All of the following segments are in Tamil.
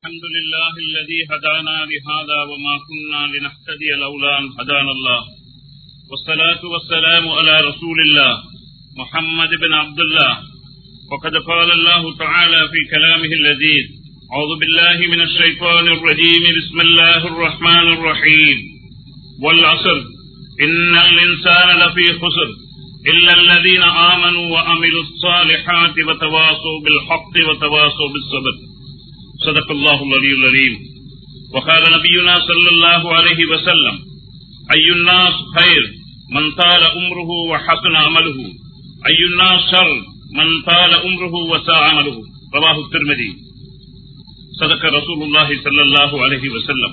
الحمد لله الذي هدانا لهذا وما كنا لنهتدي لولا أن هدانا الله والصلاة والسلام على رسول الله محمد بن عبد الله وقد قال الله تعالى في كلامه اللذيذ أعوذ بالله من الشيطان الرجيم بسم الله الرحمن الرحيم والعصر إن الإنسان لفي خسر إلا الذين آمنوا وعملوا الصالحات وتواصوا بالحق وتواصوا بالصبر صدق الله العلي العظيم وقال نبينا صلى الله عليه وسلم أي الناس خير من طال عمره وحسن عمله أي الناس شر من طال عمره وساء عمله رواه الترمذي صدق رسول الله صلى الله عليه وسلم.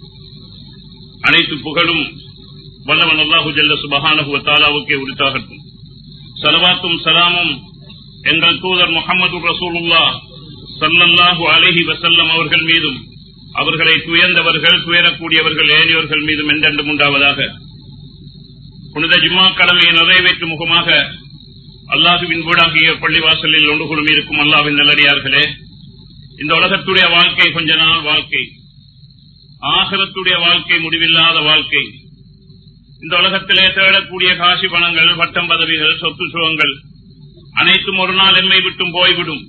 அனைத்து புகழும் வல்லவன் அல்லாஹு ஜல்ல சுப்ஹானஹு வ தஆலாவுக்கே உரித்தாகட்டும். ஸலவாத்தும் ஸலாமும் எங்கள் தூதர் முஹம்மது ரசூலுல்லாஹ் ஸல்லல்லாஹு அலைஹி வஸல்லம் அவர்கள் மீதும் அவர்களை துயர்ந்தவர்கள் துயரக்கூடியவர்கள் ஏனையோர்கள் மீதும் என்றென்றும் உண்டாவதாக. புனித ஜும்மா கடமையை நிறைவேற்றும் முகமாக அல்லாஹுவின் வீடாகிய பள்ளிவாசலில் ஒன்று குழுமி இருக்கும் அல்லாஹ்வின் நல்லடியார்களே, இந்த உலகத்துடைய வாழ்க்கை கொஞ்ச நாள் வாழ்க்கை, ஆகிரத்துடைய வாழ்க்கை முடிவில்லாத வாழ்க்கை. இந்த உலகத்திலே தேடக்கூடிய காசி பணங்கள், பட்டம் பதவிகள், சொத்து சுகங்கள் அனைத்தும் ஒரு நாள் எம்மை விட்டும் போய்விடும்.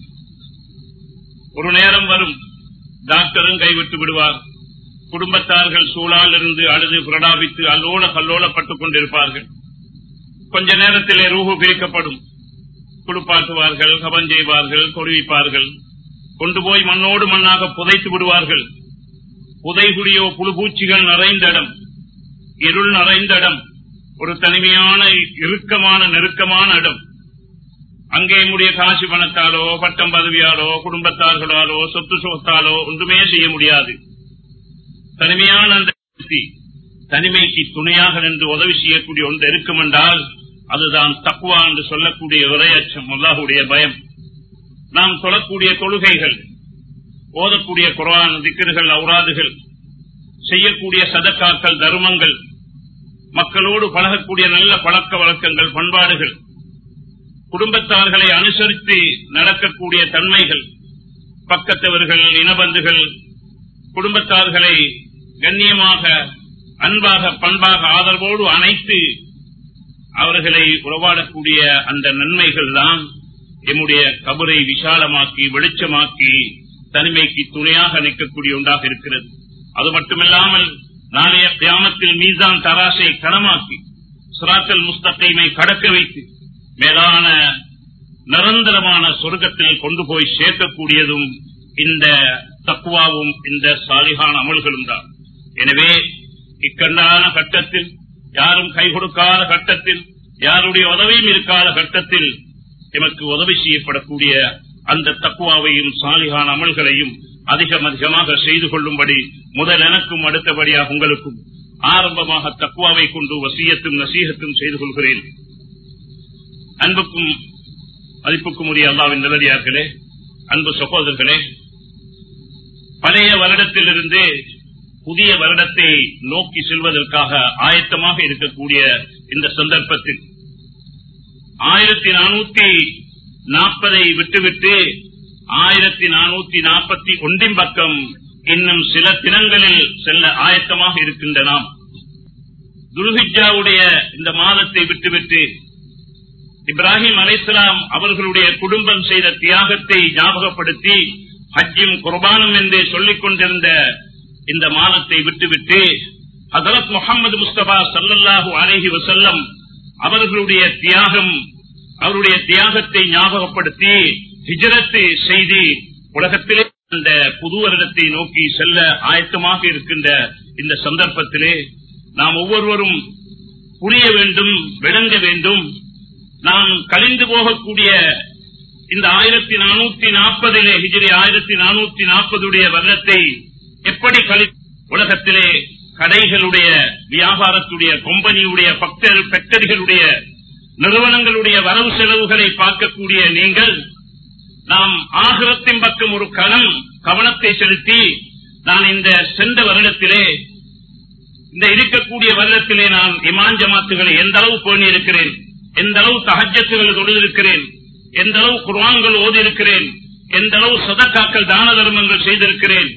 ஒரு நேரம் வரும், டாக்டரும் கைவிட்டு விடுவார். குடும்பத்தார்கள் சூழால் இருந்து அழுது பிரடாபித்து அல்லோல கல்லோலப்பட்டுக் கொண்டிருப்பார்கள். கொஞ்ச நேரத்திலே ரூஹு பிரிக்கப்படும். குளிப்பாட்டுவார்கள், கபன் செய்வார்கள், தொழுவிப்பார்கள், கொண்டு போய் மண்ணோடு மண்ணாக புதைத்து விடுவார்கள். புதைகுடியோ புழுபூச்சிகள் நிறைந்த இடம், இருள் நிறைந்த இடம், ஒரு தனிமையான இறுக்கமான நெருக்கமான இடம். அங்கே முடிய காசு பணத்தாலோ பட்டம் பதவியாலோ குடும்பத்தார்களாலோ சொத்து சொத்தாலோ ஒன்றுமே செய்ய முடியாது. தனிமையான அந்த தனிமைக்கு துணையாக நின்று உதவி செய்யக்கூடிய ஒன்று இருக்கும் என்றால் அதுதான் தக்வா என்று சொல்லக்கூடிய இறையச்சம், அல்லாஹ்வுடைய பயம். நாம் சொல்லக்கூடிய தொழுகைகள், ஓதக்கூடிய குர்ஆன், திக்ர்கள், ஔராதுகள், செய்யக்கூடிய சதக்காக்கள், தர்மங்கள், மக்களோடு பழகக்கூடிய நல்ல பழக்க வழக்கங்கள், பண்பாடுகள், குடும்பத்தார்களை அனுசரித்து நடக்கக்கூடிய தன்மைகள், பக்கத்தவர்கள், இனபந்துகள், குடும்பத்தார்களை கண்ணியமாக, அன்பாக, பண்பாக, ஆதரவோடு அணைத்து அவர்களை உறவாடக்கூடிய அந்த நன்மைகள் தான் எம்முடைய கபரை விசாலமாக்கி வெளிச்சமாக்கி தனிமைக்கு துணையாக நிற்கக்கூடிய ஒன்றாக இருக்கிறது. அது மட்டுமில்லாமல் நாளைய கியாமத்தில் மீசான் தராசை கனமாக்கி சிராத்தல் முஸ்தகீமை கடக்க வைத்து மேலான நிரந்தரமான சொர்க்கத்தில் கொண்டு போய் சேர்க்கக்கூடியதும் இந்த தக்வாவும் இந்த சாலிஹான அமல்களும் தான். எனவே இக்கண்டான கட்டத்தில், யாரும் கை கொடுக்காத கட்டத்தில், யாருடைய உதவியும் இருக்காத கட்டத்தில் எமக்கு உதவி செய்யப்படக்கூடிய அந்த தக்வாவையும் சாலிஹான அமல்களையும் அதிகமாக செய்து கொள்ளும்படி முதல் எனக்கும் அடுத்தபடியாக உங்களுக்கும் ஆரம்பமாக தக்வாவை கொண்டு வசியத்தும் நசீகத்தும் செய்து கொள்கிறேன். அன்புக்கும் மதிப்புக்கும் உரிய அல்லாஹ்வின் நல்லடியார்களே, அன்பு சகோதரர்களே, பழைய வருடத்திலிருந்து புதிய வருடத்தை நோக்கி செல்வதற்காக ஆயத்தமாக இருக்கக்கூடிய இந்த சந்தர்ப்பத்தில் 1440 விட்டுவிட்டு 1441 பக்கம் இன்னும் சில தினங்களில் செல்ல ஆயத்தமாக இருக்கின்ற நாம் துல்ஹிஜ்ஜாவுடைய இந்த மாதத்தை விட்டுவிட்டு இப்ராஹிம் அலைஹிஸ்ஸலாம் அவர்களுடைய குடும்பம் செய்த தியாகத்தை ஞாபகப்படுத்தி ஹஜ்ஜும் குர்பானும் என்று சொல்லிக் கொண்டிருந்த இந்த மாதத்தை விட்டுவிட்டு ஹஜ்ரத் முஹம்மது முஸ்தபா ஸல்லல்லாஹு அலைஹி வஸல்லம் அவர்களுடைய தியாகத்தை ஞாபகப்படுத்தி ஹிஜ்ரத் செய்து உலகத்திலே அந்த புது வருடத்தை நோக்கி செல்ல ஆயத்தமாக இருக்கின்ற இந்த சந்தர்ப்பத்திலே நாம் ஒவ்வொருவரும் புரிய வேண்டும், விளங்க வேண்டும். நாம் கழிந்து போகக்கூடிய இந்த 1440 ஹிஜ்ரி 1440 வருடத்தை எப்படி உலகத்திலே கடைகளுடைய வியாபாரத்துடைய கம்பெனியுடைய ஃபேக்டரிகளுடைய நிறுவனங்களுடைய வரவு செலவுகளை பார்க்கக்கூடிய நீங்கள், நாம் ஆகிரத்தின் பக்கம் ஒரு கவனத்தை செலுத்தி, நான் இந்த சென்ற வருடத்திலே, இந்த இருக்கக்கூடிய வருடத்திலே நான் இமாம் ஜமாத்துகளை எந்த அளவு பேணி இருக்கிறேன், எந்த அளவு தஹஜ்ஜத்துகளை தொழுதிருக்கிறேன், எந்த அளவு குர்ஆன்கள் ஓதி இருக்கிறேன், எந்த அளவு சதக்காக்கள் தான தர்மங்கள் செய்திருக்கிறேன்,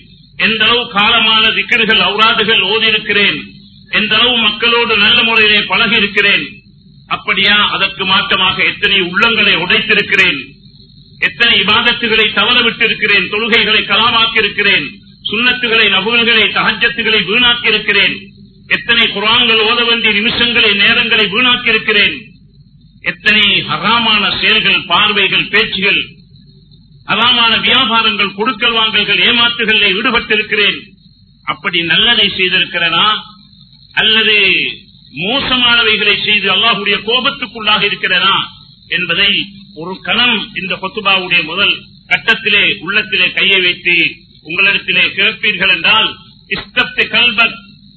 எந்த அளவு காலமான திக்ர்கள் ஔராதுகள் ஓதி இருக்கிறேன், எந்த அளவு மக்களோடு நல்ல முறையிலே பழகி இருக்கிறேன். அப்படியா? அதற்கு மாற்றமாக எத்தனை உள்ளங்களை உடைத்திருக்கிறேன், எத்தனை இபாதத்துகளை தவறவிட்டு இருக்கிறேன், தொழுகைகளை கலாமாக்கி இருக்கிறேன், சுன்னத்துகளை நபுல்களை தஹஜ்ஜத்துகளை வீணாக்கி இருக்கிறேன், எத்தனை குர்ஆன்கள் ஓத வேண்டிய நிமிஷங்களை நேரங்களை வீணாக்கி இருக்கிறேன், எத்தனை ஹராமான செயல்கள் பார்வைகள் பேச்சுகள் ஹராமான வியாபாரங்கள் கொடுக்கல் வாங்கல்கள் ஏமாற்றுகளில் ஈடுபட்டிருக்கிறேன். அப்படி நல்லதை செய்திருக்கிறேனா அல்லது மோசமானவைகளை செய்து அல்லாஹ்வுடைய கோபத்துக்குள்ளாக இருக்கிறேனா என்பதை ஒரு கணம் இந்த குத்பாவுடைய முதல் கட்டத்திலே உள்ளத்திலே கையை வைத்து உங்களிடத்திலே கேட்பீர்கள் என்றால் இஸ்தப்தி கல்பக்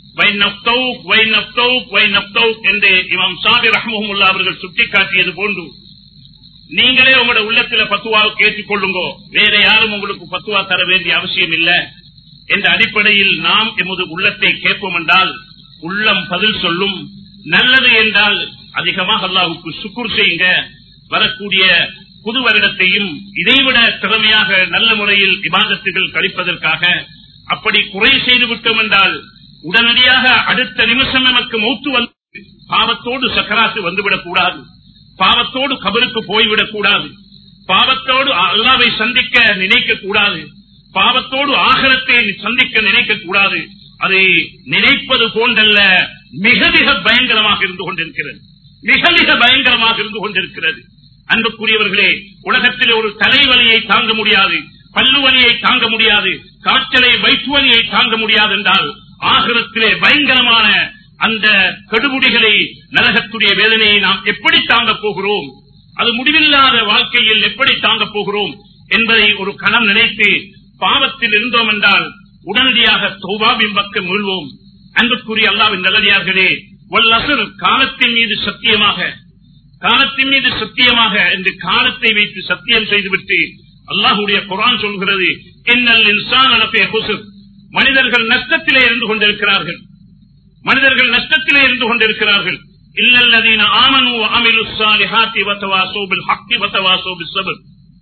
என்று இமாம் ஷாஃபி ரஹ்மஹுல்லாஹ் அவர்கள் சுட்டிக்காட்டியது போன்று நீங்களே உங்களோட உள்ளத்தில பத்துவாவை கேட்டுக் கொள்ளுங்கோ, வேற யாரும் உங்களுக்கு பத்துவா தர வேண்டிய அவசியம் இல்லை என்ற அடிப்படையில் நாம் எமது உள்ளத்தை கேட்போம் என்றால் உள்ளம் பதில் சொல்லும். நல்லது என்றால் அதிகமாக அல்லாஹ்வுக்கு சுக்ர் செய்யுங்க. வரக்கூடிய புது வருடத்தையும் இதைவிட திறமையாக நல்ல முறையில் இபாதத்துகள் கழிப்பதற்காக அப்படி குறை செய்து விட்டோம் என்றால் உடனடியாக அடுத்த நிமிஷம் நமக்கு மௌத்து வந்து பாவத்தோடு சக்கராத்து வந்துவிடக் கூடாது, பாவத்தோடு கபருக்கு போய்விடக் கூடாது, பாவத்தோடு அல்லாஹ்வை சந்திக்க நினைக்க கூடாது, பாவத்தோடு ஆகிரத்தை சந்திக்க நினைக்க கூடாது. அதை நினைப்பது போன்றல்ல, மிக மிக பயங்கரமாக இருந்து கொண்டிருக்கிறது, மிக மிக பயங்கரமாக இருந்து கொண்டிருக்கிறது. அன்புக்குரியவர்களே, உலகத்தில் ஒரு தலைவலியை தாங்க முடியாது, பல்லு வலியை தாங்க முடியாது, காய்ச்சலை வயிற்று வலியை தாங்க முடியாது என்றால் ஆகிரத்திலே பயங்கரமான அந்த கடுமுடிகளை நரகத்துடைய வேதனையை நாம் எப்படி தாங்க போகிறோம், அது முடிவில்லாத வாழ்க்கையில் எப்படி தாங்க போகிறோம் என்பதை ஒரு கணம் நினைத்து பாவத்தில் இருந்தோம் என்றால் உடனடியாக தௌபாவின் பக்கம் மீள்வோம். அன்புக்குரிய அல்லாஹ்வின் நல்லடியார்களே, வல்லஸ்ர் காலத்தின் மீது சத்தியமாக, காலத்தின் மீது சத்தியமாக என்று காலத்தை வைத்து சத்தியம் செய்துவிட்டு அல்லாஹ்வுடைய குர்ஆன் சொல்கிறது, இன்னல் இன்சான லஃபீ குஸ்ர், மனிதர்கள் நஷ்டத்திலே இருந்து கொண்டிருக்கிறார்கள், மனிதர்கள் நஷ்டத்திலே இருந்து கொண்டிருக்கிறார்கள். இல்லல்லதீன ஆமனு வ அமிலுஸ் ஸாலிஹாத்தி வ தவாஸௌ பில் ஹக்கி வ தவாஸௌ பிஸ் ஸப்ர்,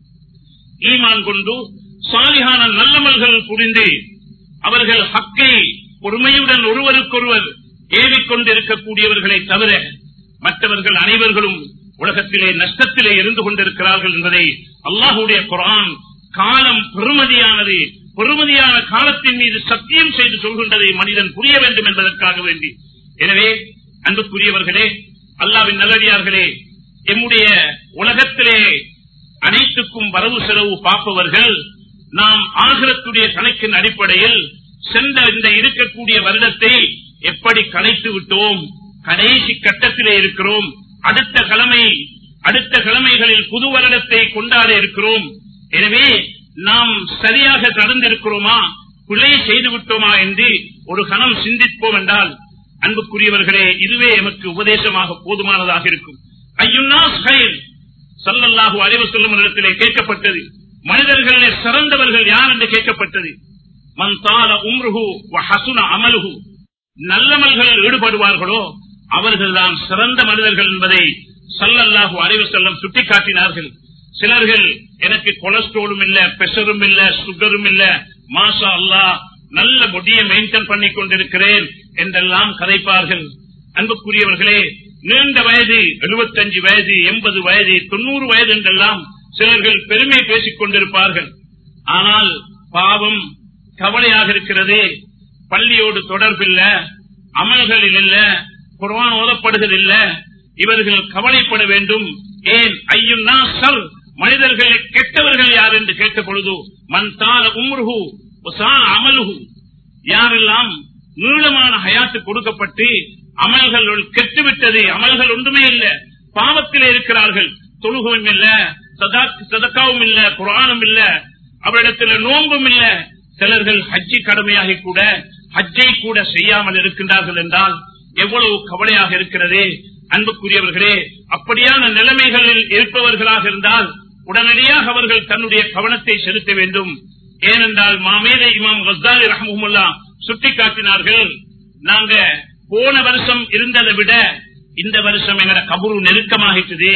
ஈமான் கொண்டு சாலிஹான நல்லமல்கள் புரிந்து அவர்கள் ஹக்கை பொறுமையுடன் ஒருவருக்கொருவர் ஏவிக்கொண்டிருக்கக்கூடியவர்களை தவிர மற்றவர்கள் அனைவர்களும் உலகத்திலே நஷ்டத்திலே இருந்து கொண்டிருக்கிறார்கள் என்பதை அல்லாஹ்வுடைய குர்ஆன் காலம் பெருமதியானது, பெருமதியான காலத்தின் மீது சத்தியம் செய்து சொல்கின்றதை மனிதன் புரிய வேண்டும் என்பதற்காக வேண்டி. எனவே அன்புக்குரியவர்களே, அல்லாஹ்வின் நல்லடியார்களே, எம்முடைய உலகத்திலே அனைத்துக்கும் வரவு செலவு பார்ப்பவர்கள் நாம் ஆகிரத்துடைய கணக்கின் அடிப்படையில் சென்ற இந்த இருக்கக்கூடிய வருடத்தை எப்படி கலைத்து விட்டோம், கடைசி கட்டத்திலே இருக்கிறோம், அடுத்த கிழமைகளில் புது வருடத்தை கொண்டாட இருக்கிறோம். எனவே நாம் சரியாக நடந்திருக்கிறோமா, பிழை செய்து விட்டோமா என்று ஒரு கணம் சிந்திப்போம் என்றால் அன்புக்குரியவர்களே, இதுவே எமக்கு உபதேசமாக போதுமானதாக இருக்கும். அய்யுன்னாஸ் கைர் ஸல்லல்லாஹு அலைஹி வஸல்லம் இடத்திலே கேட்கப்பட்டது, மனிதர்களிலே சிறந்தவர்கள் யார் என்று கேட்கப்பட்டது. மன் தால உம்ருஹு வ ஹஸுன அமலுஹு, நல்லமல்களில் ஈடுபடுவார்களோ அவர்கள்தான் சிறந்த மனிதர்கள் என்பதை ஸல்லல்லாஹு அலைஹி வஸல்லம் சுட்டிக்காட்டினார்கள். சிலர்கள் எனக்கு கொலஸ்ட்ராலும் இல்ல, பிரஷரும் இல்ல, சுகரும் இல்ல, மாஷா அல்லாஹ் நல்ல பொடியை மெயின்டைன் பண்ணி கொண்டிருக்கிறேன் என்றெல்லாம் கதைப்பார்கள். அன்புக்குரியவர்களே, நீண்ட வயது 75 வயது 80 வயது 90 வயது என்றெல்லாம் சிலர்கள் பெருமை பேசிக் கொண்டிருப்பார்கள். ஆனால் பாவம் கவலையாக இருக்கிறது, பள்ளியோடு தொடர்பில்ல, அமல்களில் இல்ல, குர்ஆன் ஓதப்படுவதில்லை. இவர்கள் கவலைப்பட வேண்டும். ஏன்? ஐயுன்னா சர், மனிதர்கள் கெட்டவர்கள் யார் என்று கேட்ட பொழுது மன் தால உம்ருஹு வஸா அமலுஹு, யாரெல்லாம் நீளமான ஹயாத்து கொடுக்கப்பட்டு அமல்கள் கெட்டுவிட்டது, அமல்கள் ஒன்றுமே இல்ல, பாவத்திலே இருக்கிறார்கள், தொழுகவும் இல்ல, சதக்காவும் இல்ல, குர்ஆனும் இல்ல, அவரிடத்தில் நோன்பும் இல்ல, சிலர்கள் ஹஜ்ஜி கடமையாகி கூட ஹஜ்ஜை கூட செய்யாமல் இருக்கின்றார்கள் என்றால் எவ்வளவு கவலையாக இருக்கிறது. அன்புக்குரியவர்களே, அப்படியான நிலைமைகளில் இருப்பவர்களாக இருந்தால் உடனடியாக அவர்கள் தன்னுடைய கவனத்தை செலுத்த வேண்டும். ஏனென்றால் மாமேதை இமாம் கஸ்ஸாலி ரஹ்மஹுல்லாஹ் சுட்டிக்காட்டினார்கள், நாங்க போன வருஷம் இருந்ததை விட இந்த வருஷம் எங்கட கபரு நெருக்கமாகிட்டது,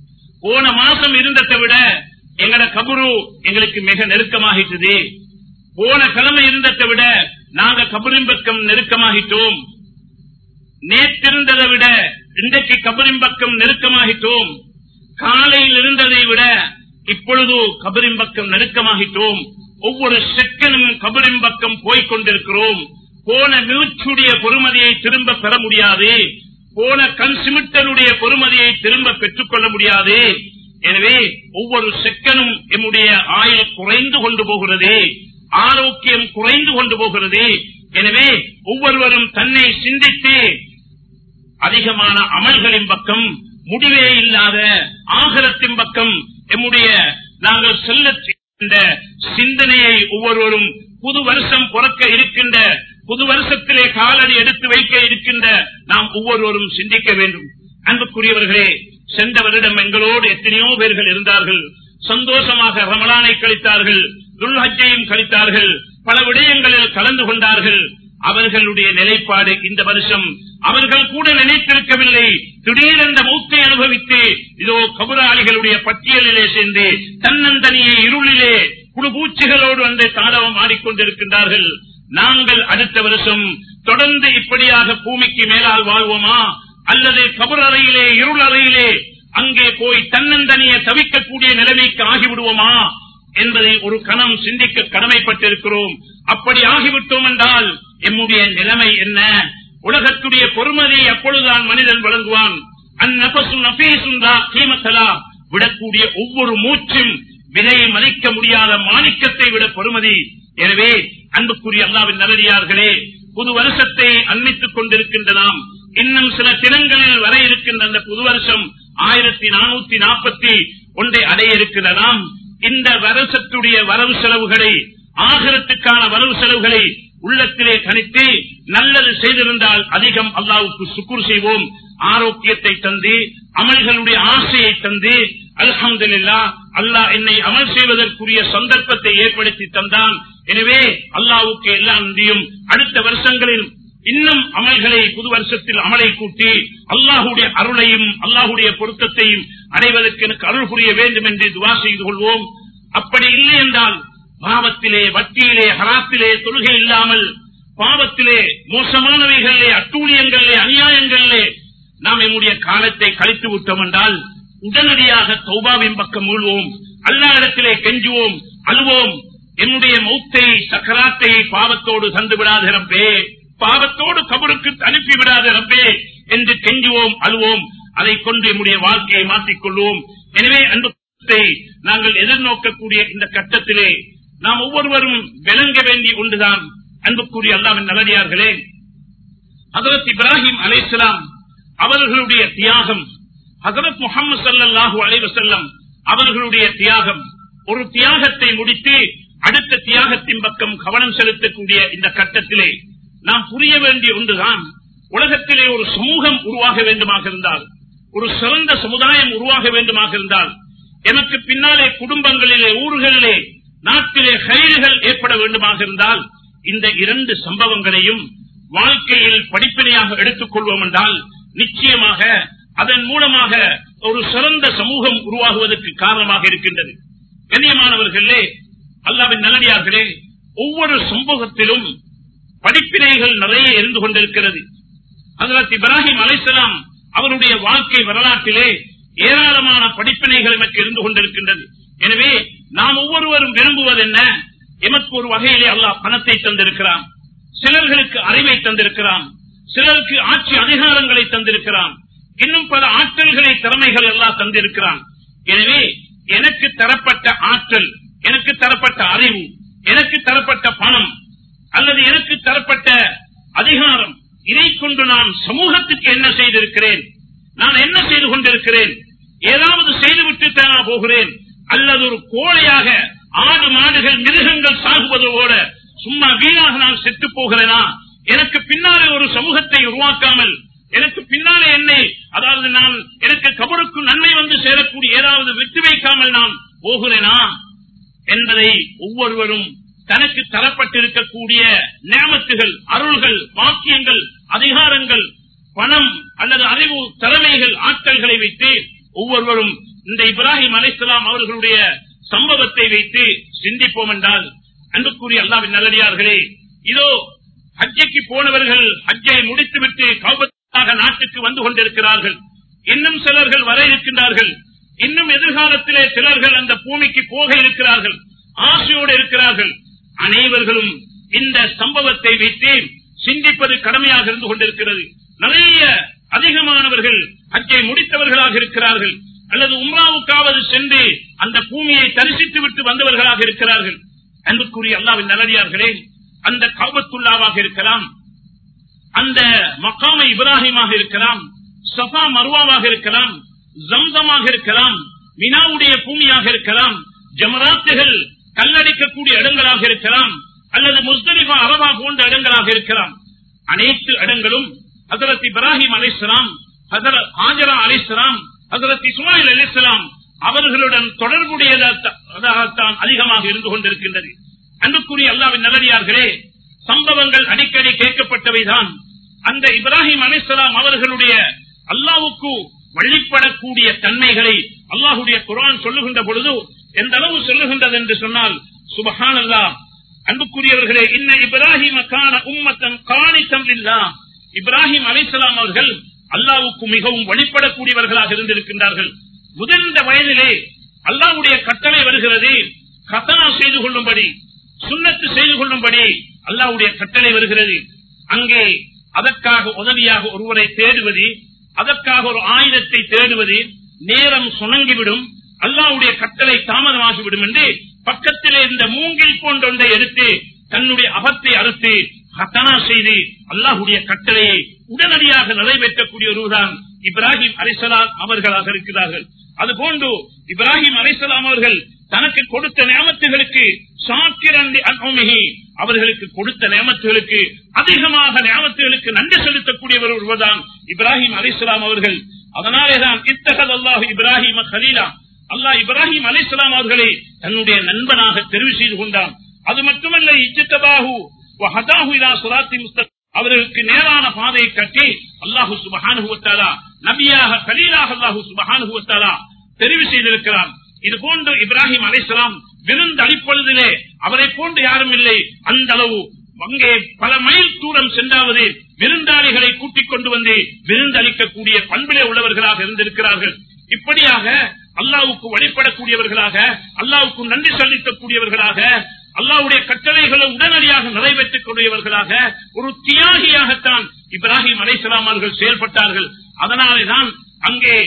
போன மாசம் இருந்ததை விட எங்கட கபரு எங்களுக்கு மிக நெருக்கமாகிட்டது. போன கிழமை இருந்ததை விட நாங்க கபரின் பக்கம் நெருக்கமாகிட்டோம். நேற்றிருந்ததை விட இன்றைக்கு கபரின் பக்கம் நெருக்கமாகிட்டோம். காலையில் இருந்ததை விட இப்பொழுது கபரின் பக்கம் நெருக்கமாகிட்டோம். ஒவ்வொரு செகண்டும் கபரின் பக்கம் போய்கொண்டிருக்கிறோம். போன மூச்சுடைய பொறுமதியை திரும்ப பெற முடியாது. போன கண் சிமிட்டனுடைய பொறுமதியை திரும்ப பெற்றுக் கொள்ள முடியாது. எனவே ஒவ்வொரு செகண்டும் நம்முடைய ஆயுள் குறைந்து கொண்டு போகிறது, ஆரோக்கியம் குறைந்து கொண்டு போகிறது. எனவே ஒவ்வொருவரும் தன்னை சிந்தித்து அதிகமான அமல்களின் பக்கம், முடிவே இல்லாத ஆகிரத்தின் பக்கம் நம்முடைய நாங்கள் செல்ல சிந்தனையை ஒவ்வொருவரும் புது வருஷம் பிறக்க இருக்கின்ற, புது வருஷத்திலே காலடி எடுத்து வைக்க இருக்கின்ற நாம் ஒவ்வொருவரும் சிந்திக்க வேண்டும். அன்புக்குரியவர்களே, சென்ற வருடம் எங்களோடு எத்தனையோ பேர்கள் இருந்தார்கள். சந்தோஷமாக ரமலானை கழித்தார்கள், துல்ஹஜ்ஜையும் கழித்தார்கள், பல விடயங்களில் கலந்து கொண்டார்கள். அவர்களுடைய நிலைப்பாடு இந்த வருஷம் அவர்கள் கூட நினைத்திருக்கவில்லை. திடீரென்ற மௌத்தை அனுபவித்து இதோ கபராளிகளுடைய பட்டியலிலே சேர்ந்து தன்னந்தனியே இருளிலே குழுபூச்சிகளோடு அந்த தாளவம் ஆடிக்கொண்டிருக்கின்றார்கள். நாங்கள் அடுத்த வருஷம் தொடர்ந்து இப்படியாக பூமிக்கு மேலால் வாழ்வோமா, அல்லது கபர் அறையிலே இருள் அறையிலே அங்கே போய் தன்னந்தனியே தவிக்கக்கூடிய நிலைமைக்கு ஆகிவிடுவோமா என்பதை ஒரு கணம் சிந்திக்க கடமைப்பட்டிருக்கிறோம். அப்படி ஆகிவிட்டோம் என்றால் எம்முடைய நிலைமை என்ன? உலகத்துடைய பொறுமதி அப்பொழுதுதான் மனிதன் வழங்குவான். விடக்கூடிய ஒவ்வொரு மூச்சும் விலையை மதிக்க முடியாத மாணிக்கத்தை விட பொறுமதி. எனவே அன்புக்குரிய அல்லாஹ்வின் நல்லடியார்களே, புது வருஷத்தை அண்மித்துக் கொண்டிருக்கின்ற நாம் இன்னும் சில தினங்களில் வர இருக்கின்ற அந்த புது வருஷம் 1441 அடைய இருக்கின்ற நாம் இந்த வருஷத்துடைய வரவு செலவுகளை, ஆகிரத்துக்கான வரவு செலவுகளை உள்ளத்திலே கணித்து நல்லது செய்திருந்தால் அதிகம் அல்லாஹ்வுக்கு சுக்ர் செய்வோம். ஆரோக்கியத்தை தந்து அமல்களுடைய ஆசையை தந்து அல்ஹம்துலில்லாஹ் அல்லாஹ் என்னை அமல் செய்வதற்குரிய சந்தர்ப்பத்தை ஏற்படுத்தி தந்தான். எனவே அல்லாஹ்வுக்கு எல்லா நன்றியும். அடுத்த வருஷங்களில் இன்னும் அமல்களை புது வருஷத்தில் அமலை கூட்டி அல்லாஹுடைய அருளையும் அல்லாஹுடைய பொருத்தத்தையும் அடைவதற்கு எனக்கு அருள் புரிய வேண்டும் என்று துஆ செய்து கொள்வோம். அப்படி இல்லை என்றால் பாவத்திலே, வட்டியிலே, ஹராத்திலே, தொழுகை இல்லாமல் பாவத்திலே, மோசமானவைகளிலே, அட்டூழியங்களிலே, அநியாயங்களிலே நாம் நம்முடைய காலத்தை கழித்து விட்டோம் என்றால் உடனடியாக தௌபாவின் பக்கம் மீள்வோம். அல்லாஹ்விடத்திலே கெஞ்சுவோம், அழுவோம். என்னுடைய மௌத்தை, சக்கராத்தை பாவத்தோடு தந்து விடாத ரப்பே, பாவத்தோடு கபருக்கு அனுப்பி விடாத ரப்பே என்று கெஞ்சுவோம், அழுவோம். அதை கொண்டு நம்முடைய வாழ்க்கையை மாற்றிக்கொள்வோம். எனவே அன்பை நாங்கள் எதிர்நோக்கக்கூடிய இந்த கட்டத்திலே நாம் ஒவ்வொருவரும் விளங்க வேண்டிய ஒன்றுதான். அன்புக்குரிய அல்லாஹ்வின் நல்லடியார்களே, ஹஜ்ரத் இப்ராஹிம் அலைஹிஸ்ஸலாம் அவர்களுடைய தியாகம், ஹஜ்ரத் முஹம்மது ஸல்லல்லாஹு அலைஹி வஸல்லம் அவர்களுடைய தியாகம், ஒரு தியாகத்தை முடித்து அடுத்த தியாகத்தின் பக்கம் கவனம் செலுத்தக்கூடிய இந்த கட்டத்திலே நாம் புரிய வேண்டிய ஒன்றுதான். உலகத்திலே ஒரு சமூகம் உருவாக வேண்டுமாக இருந்தால், ஒரு சிறந்த சமுதாயம் உருவாக வேண்டுமாக இருந்தால், எனக்கு பின்னாலே குடும்பங்களிலே, ஊர்களிலே, நாட்டிலே கைதுகள் ஏற்பட வேண்டுமாக இருந்தால் இந்த இரண்டு சம்பவங்களையும் வாழ்க்கையில் படிப்பினையாக எடுத்துக் கொள்வோம் என்றால் நிச்சயமாக அதன் மூலமாக ஒரு சிறந்த சமூகம் உருவாகுவதற்கு காரணமாக இருக்கின்றது. கண்ணியமானவர்களே, அல்லாஹ்வின் நல்லடியார்களே, ஒவ்வொரு சமூகத்திலும் படிப்பினைகள் நிறைய இருந்து கொண்டிருக்கிறது. ஹஜ்ரத் இப்ராஹிம் அலைஹிஸ்ஸலாம் அவருடைய வாழ்க்கை வரலாற்றிலே ஏராளமான படிப்பினைகள் எனக்கு இருந்து கொண்டிருக்கின்றது. எனவே நாம் ஒவ்வொருவரும் விரும்புவது என்ன? எமக்கு ஒரு வகையிலே அல்லாஹ் பணத்தை தந்திருக்கிறான், சிலர்களுக்கு அறிவை தந்திருக்கிறான், சிலருக்கு ஆட்சி அதிகாரங்களை தந்திருக்கிறான், இன்னும் பல ஆற்றல்களை, திறமைகள் எல்லாம் தந்திருக்கிறான். எனவே எனக்கு தரப்பட்ட ஆற்றல், எனக்கு தரப்பட்ட அறிவு, எனக்கு தரப்பட்ட பணம் அல்லது எனக்கு தரப்பட்ட அதிகாரம், இதை கொண்டு நான் சமூகத்துக்கு என்ன செய்திருக்கிறேன், நான் என்ன செய்து கொண்டிருக்கிறேன், ஏதாவது செய்துவிட்டு தானா போகிறேன், அல்லது ஒரு கோழையாக ஆடு மாடுகள் மிருகங்கள் சாகுவதோட சும்மா வீணாக நான் செத்து போகிறேனா? எனக்கு பின்னாலே ஒரு சமூகத்தை உருவாக்காமல், எனக்கு பின்னாலே என்னை, அதாவது நான் எனக்கு கபருக்கு நன்மை வந்து சேரக்கூடிய ஏதாவது விட்டு வைக்காமல் நான் போகிறேனா என்பதை ஒவ்வொருவரும் தனக்கு தரப்பட்டிருக்கக்கூடிய நியமத்துகள், அருள்கள், வாக்கியங்கள், அதிகாரங்கள், பணம் அல்லது அறிவு, திறமைகள், ஆற்றல்களை வைத்து ஒவ்வொருவரும் இந்த இப்ராஹிம் அலைஹிஸ்ஸலாம் அவர்களுடைய சம்பவத்தை வைத்து சிந்திப்போம் என்றால் அன்புக்குரிய அல்லாஹ்வின் நல்லடியார்களே, இதோ ஹஜ்ஜுக்கு போனவர்கள் ஹஜ்ஜை முடித்துவிட்டு கௌபத்தாக நாட்டுக்கு வந்து கொண்டிருக்கிறார்கள். இன்னும் சிலர்கள் வர இருக்கின்றார்கள். இன்னும் எதிர்காலத்திலே சிலர்கள் அந்த பூமிக்கு போக இருக்கிறார்கள், ஆசையோடு இருக்கிறார்கள். அனைவர்களும் இந்த சம்பவத்தை வைத்து சிந்திப்பது கடமையாக இருந்து கொண்டிருக்கிறது. நிறைய அதிகமானவர்கள் ஹஜ்ஜை முடித்தவர்களாக இருக்கிறார்கள், அல்லது உம்ராவுக்காவது சென்று அந்த பூமியை தரிசித்து விட்டு வந்தவர்களாக இருக்கிறார்கள். அன்புக்குரிய அல்லாஹ்வின் நல்லடியார்களே, அந்த கஅபத்துல்லாவாக இருக்கலாம், அந்த மகாம இப்ராஹிமாக இருக்கலாம், சஃபா மர்வாவாக இருக்கலாம், ஜம்சமாக இருக்கலாம், மினாவுடைய பூமியாக இருக்கலாம், ஜமராத்துகள் கல்லடிக்கக்கூடிய இடங்களாக இருக்கலாம், அல்லது முஸ்தலிஃபா அரபா போன்ற இடங்களாக இருக்கலாம். அனைத்து இடங்களும் ஹஜ்ரத் இப்ராஹிம் அலைஹிஸ்ஸலாம், ஹஜ்ரத் ஹாஜரா அலைஹிஸ்ஸலாம், ஹஜ்ரத் இஸ்மாயில் அலைஹிஸ்ஸலாம் அவர்களுடன் தொடர்புடையதான் அதிகமாக இருந்து கொண்டிருக்கின்றது. அன்புக்குரிய அல்லாஹ்வின் நல்லடியார்களே, சம்பவங்கள் அடிக்கடி கேட்கப்பட்டவைதான். அந்த இப்ராஹிம் அலைஹிஸ்ஸலாம் அவர்களுடைய அல்லாஹ்வுக்கு வழிபடக்கூடிய தன்மைகளை அல்லாஹ்வுடைய குர்ஆன் சொல்லுகின்ற பொழுது எந்த அளவு சொல்லுகின்றது என்று சொன்னால், சுப்ஹானல்லாஹ். அன்புக்குரியவர்களே, இன்ன இப்ராஹிம கான உம்மத்தன் கானிதன் லில்லாஹ். இப்ராஹிம் அலைஹிஸ்ஸலாம் அவர்கள் அல்லாஹ்வுக்கு மிகவும் வழிபடக்கூடியவர்களாக இருந்திருக்கின்றார்கள். முதிர்ந்த வயதிலே அல்லாஹ்வுடைய கட்டளை வருகிறது, கதனா செய்து கொள்ளும்படி, சுன்னத்து செய்து கொள்ளும்படி அல்லாஹ்வுடைய கட்டளை வருகிறது. அங்கே அதற்காக உதவியாக ஒருவரை தேடுவது, அதற்காக ஒரு ஆயுதத்தை தேடுவது நேரம் சுணங்கிவிடும், அல்லாஹ்வுடைய கட்டளை தாமதமாகிவிடும் என்று பக்கத்திலே இந்த மூங்கில் போன்றொன்றை எடுத்து தன்னுடைய அகத்தை அறுத்து கதனா செய்து அல்லாஹ்வுடைய கட்டளையை உடனடியாக நிறைவேற்றக்கூடிய ஒருவர்தான் இப்ராஹிம் அலைஹிஸ்ஸலாம் அவர்களாக இருக்கிறார்கள். அதுபோன்று இப்ராஹிம் அலைஹிஸ்ஸலாம் அவர்கள் தனக்கு கொடுத்த நியமத்துகளுக்கு அவர்களுக்கு கொடுத்த நியமத்துகளுக்கு அதிகமாக நியமத்துகளுக்கு நன்றி செலுத்தக்கூடியவர் ஒருவர்தான் இப்ராஹிம் அலைஹிஸ்ஸலாம் அவர்கள். அதனாலேதான் இத்தகதல்லாஹு இப்ராஹிம கலீலா, அல்லாஹ் இப்ராஹிம் அலைஹிஸ்ஸலாம் அவர்களை தன்னுடைய நண்பனாக தெரிவு செய்து கொண்டான். அது மட்டுமல்ல, இஜ்தபாஹு வ ஹதாஹு இலா ஸிராத்தி முஸ்தகீம், அவர்களுக்கு நேரான பாதையை காட்டி அல்லாஹ் சுப்ஹானஹு வ தஆலா நபியாக கலீலாக அல்லாஹ் சுப்ஹானஹு வ தஆலா தெரிவு செய்திருக்கிறார். இது போன்று இப்ராஹிம் அலைஹிஸ்ஸலாம் விருந்து அளிப்பொழுதிலே அவரை போன்று யாரும் இல்லை. அந்த அளவு அங்கே பல மைல் தூரம் சென்றாவது விருந்தாளிகளை கூட்டிக் கொண்டு வந்து விருந்து அளிக்கக்கூடிய பண்பிலே உள்ளவர்களாக இருந்திருக்கிறார்கள். இப்படியாக அல்லாஹ்வுக்கு வழிபடக்கூடியவர்களாக, அல்லாஹ்வுக்கு நன்றி செலுத்தக்கூடியவர்களாக, அல்லாஹ்வுடைய கட்டளைகளை உடனடியாக நிறைவேற்றிக் கொள்ளையவர்களாக, ஒரு தியாகியாகத்தான் இப்ராஹிம் அலைஹிஸ்ஸலாம் அவர்கள் செயல்பட்டார்கள். அதனாலேதான் அங்கே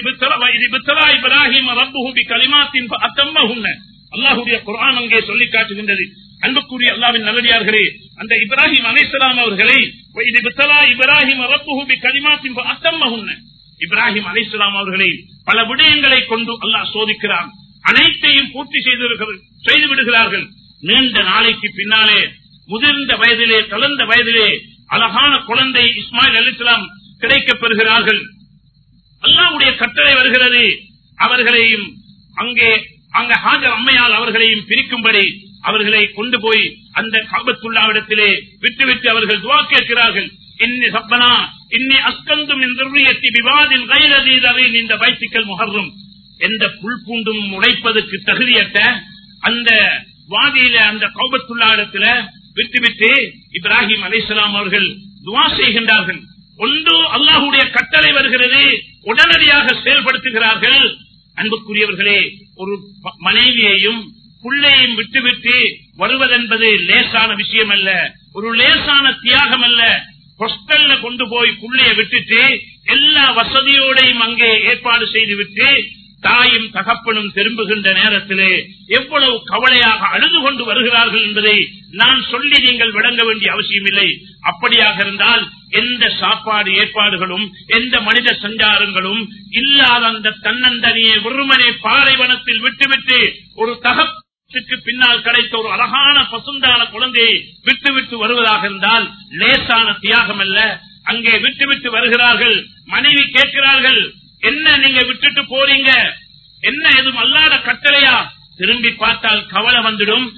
இப்ராஹிம் ரப்புஹு பிகலிமாத்தின் ஃபஅத்தம்மஹுன்ன, அல்லாஹ்வுடைய குர்ஆன் அங்கே சொல்லி காட்டுகின்றது. அன்புக்குரிய அல்லாஹ்வின் நல்லடியார்களே, அந்த இப்ராஹிம் அலைஹிஸ்ஸலாம் அவர்களை இப்ராஹிம் ரப்புஹு பிகலிமாத்தின் ஃபஅத்தம்மஹுன்ன, இப்ராஹிம் அலைஹிஸ்ஸலாம் அவர்களை பல விடயங்களை கொண்டு அல்லாஹ் சோதிக்கிறான். அனைத்தையும் பூர்த்தி செய்து விடுகிறார்கள். நீண்ட நாளைக்கு பின்னாலே முதிர்ந்த வயதிலே, கலந்த வயதிலே அழகான குழந்தை இஸ்மாயில் அலைஹிஸ்ஸலாம் கிடைக்கப் பெறுகிறார்கள். அல்லாஹ்வுடைய கட்டளை வருகிறது, அவர்களையும் அங்கே ஹாஜர் அம்மையால் அவர்களையும் பிரிக்கும்படி அவர்களை கொண்டு போய் அந்த கஅபத்துல்லாவிடத்திலே விட்டுவிட்டு அவர்கள் துஆ கேட்கிறார்கள். இன்னி ரப்பனா இன்னி அஸ்கந்து மின் ذُرِّيَّتِي بِوَادٍ غَيْرِ ذِي زَرْعٍ عِندَ بَيْتِكَ الْمُحَرَّمِ, எந்த புல் பூண்டும் உழைப்பதற்கு தகுதியற்ற அந்த வாதியில அந்த கஅபத்துல்லாவிடத்தில விட்டுவிட்டு இப்ராஹிம் அலைஹிஸ்ஸலாம் அவர்கள் துஆ செய்கின்றார்கள். ஒன்று அல்லாஹ்வுடைய கட்டளை வருகிறது, உடனடியாக செயல்படுத்துகிறார்கள். அன்புக்குரியவர்களே, ஒரு மனைவியையும் புள்ளையும் விட்டுவிட்டு வருவதென்பது லேசான விஷயம் அல்ல, ஒரு லேசான தியாகம் அல்ல. ஹாஸ்டல்ல கொண்டு போய் புள்ளைய விட்டுட்டு எல்லா வசதியோடையும் அங்கே ஏற்பாடு செய்துவிட்டு தாயும் தகப்பனும் திரும்புகின்ற நேரத்திலே எவ்வளவு கவலையாக அழுது கொண்டு வருகிறார்கள் என்பதை நான் சொல்லி நீங்கள் விளங்க வேண்டிய அவசியம் இல்லை. அப்படியாக இருந்தால் எந்த சாப்பாடு ஏற்பாடுகளும் எந்த மனித சஞ்சாரங்களும் இல்லாத அந்த தன்னந்தனியை வெறுமனே பாலைவனத்தில் விட்டுவிட்டு ஒரு தகப்பனுக்கு பின்னால் கிடைத்த ஒரு அழகான பசுந்தான குழந்தையை விட்டுவிட்டு வருவதாக இருந்தால் லேசான தியாகம் அல்ல. அங்கே விட்டுவிட்டு வருகிறார்கள். மனைவி கேட்கிறார்கள், என்ன நீங்க விட்டுட்டு போறீங்க, என்ன எதுவும் அல்லாத கட்டளையா? திரும்பி பார்த்தால் கவலை வந்துடும்.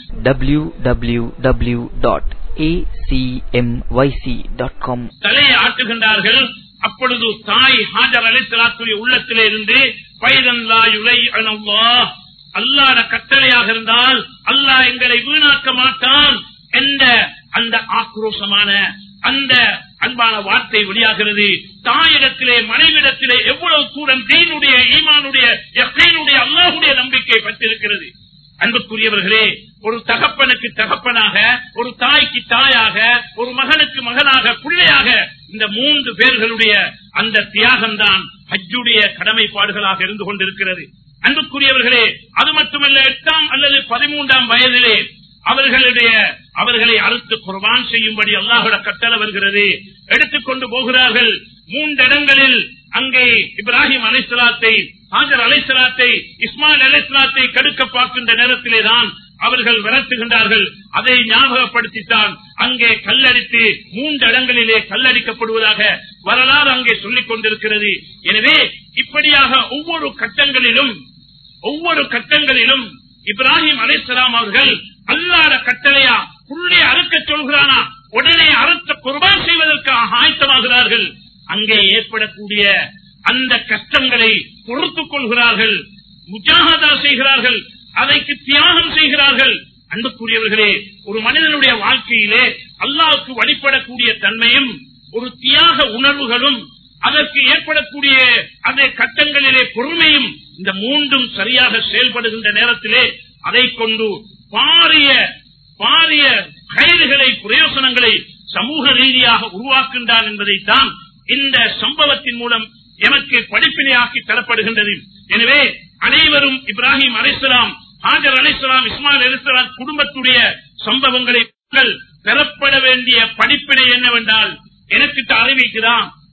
www.acmyc.com தலையை ஆட்டுகின்றார்கள். அப்பொழுது தாய் ஹாஜர் அலைஹிஸ்ஸலாத்துடைய உள்ளத்திலே இருந்து அல்லாஹ்வுடைய கட்டளையாக இருந்தால் அல்லாஹ் எங்களை வீணாக்க மாட்டான் என்ற அந்த ஆக்ரோஷமான அந்த அன்பான வார்த்தை வெளியாகிறது. தாயிடத்திலே மனைவிடத்திலே எவ்வளவு தூரம் தீனுடைய ஈமானுடைய யக்கீனுடைய அல்லாஹ்வுடைய நம்பிக்கை பற்றிருக்கிறது. அன்புக்குரியவர்களே, ஒரு தகப்பனுக்கு தகப்பனாக, ஒரு தாய்க்கு தாயாக, ஒரு மகனுக்கு மகனாக, பிள்ளையாக, இந்த 3 பேர்களுடைய அந்த தியாகம்தான் ஹஜ்ஜுடைய கடமைப்பாடுகளாக இருந்து கொண்டிருக்கிறது. அன்புக்குரியவர்களே, அது மட்டுமல்ல, 8ஆம் அல்லது 13ஆம் வயதிலே அவர்களை அறுத்து குர்பான் செய்யும்படி அல்லாஹ்வுடைய கட்டளை வருகிறது. எடுத்துக்கொண்டு போகிறார்கள். 3 இடங்களில் அங்கே இப்ராஹிம் அலைஹிஸ்ஸலாத்தை, ஹாஜர் அலைஹிஸ்ஸலாத்தை, இஸ்மாயில் அலைஹிஸ்ஸலாத்தை கடுக்க பார்க்கின்ற நேரத்திலேதான் அவர்கள் விரட்டுகின்றார்கள். அதை ஞாபகப்படுத்தித்தான் அங்கே கல்லடித்து 3 இடங்களிலே கல்லடிக்கப்படுவதாக வரலாறு அங்கே சொல்லிக் கொண்டிருக்கிறது. எனவே இப்படியாக ஒவ்வொரு கட்டங்களிலும் இப்ராஹிம் அலைஹிஸ்ஸலாம் அவர்கள் அல்லாஹ்வுடைய கட்டளையா புள்ளை அறுக்க சொல்கிறானா உடனே அறுத்த குர்பான் செய்வதற்கு ஆயத்தமாகிறார்கள். அங்கே ஏற்படக்கூடிய அந்த கஷ்டங்களை பொறுத்துக் கொள்கிறார்கள், முஜாஹதா செய்கிறார்கள், அதற்கு தியாகம் செய்கிறார்கள். அன்புக்குரியவர்களே, ஒரு மனிதனுடைய வாழ்க்கையிலே அல்லாஹ்வுக்கு வழிபடக்கூடிய தன்மையும் ஒரு தியாக உணர்வுகளும் அதற்கு ஏற்படக்கூடிய அந்த கட்டங்களிலே பொறுமையும் இந்த 3ம் சரியாக செயல்படுகின்ற நேரத்திலே அதை கொண்டு பாரிய கைதுகளை பிரயோசனங்களை சமூக ரீதியாக உருவாக்குகின்றான் என்பதைத்தான் இந்த சம்பவத்தின் மூலம் எமக்கு படிப்பினையாக்கி தரப்படுகின்றது. எனவே அனைவரும் இப்ராஹிம் அலைஹிஸ்ஸலாம், ஹாஜர் அலைஹிஸ்ஸலாம், இஸ்மாயில் அலைஹிஸ்ஸலாம் குடும்பத்துடைய சம்பவங்களை பெறப்பட வேண்டிய படிப்பினை என்னவென்றால், எனக்கிட்ட அறிவு இருக்குதா,